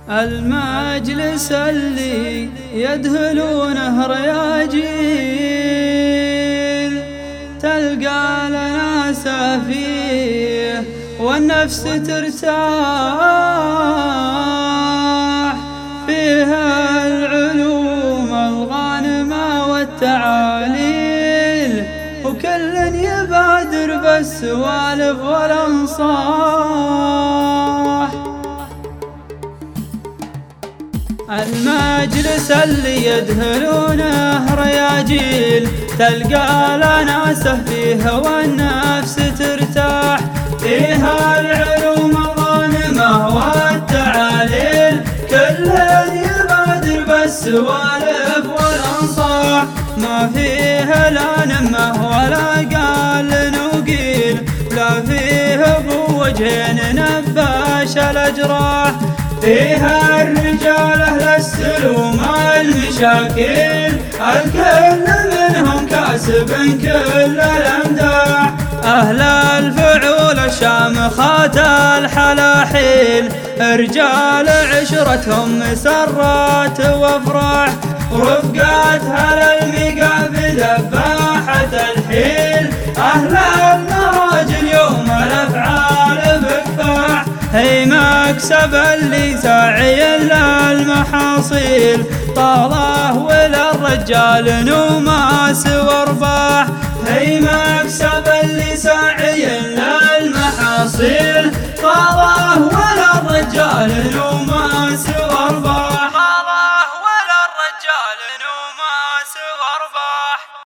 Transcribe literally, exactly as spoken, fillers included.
المجلس اللي يدهلونه رياجيل تلقى لناسه فيه والنفس ترتاح فيها العلوم الغانمة والتعاليل وكل يبادر بالسوالف والانصاح. المجلس اللي يدهلونه رياجيل تلقى لناسه فيه والنفس ترتاح فيها العلوم الغانمة والتعاليل كل يبادر بالسوالف والانصاح ما فيه لا نمه ولا قال نقيل لا فيه بوجهين نباش الأجراح فيها الرجال أهل السلوم المشاكل الكل منهم كاسب كل الأمداح أهل الفعول الشامخات الحلاحيل رجال عشرتهم مسرات وافراح رفقات هل المقاف ذباحة الحيل أهل المراجل يوم الأفعال بكفاح هي مكسب اللي ساعي للمحاصيل طاله وللرجال نوماس وارباح هي مكسب اللي ساعي للمحاصيل طاله وللرجال نوماس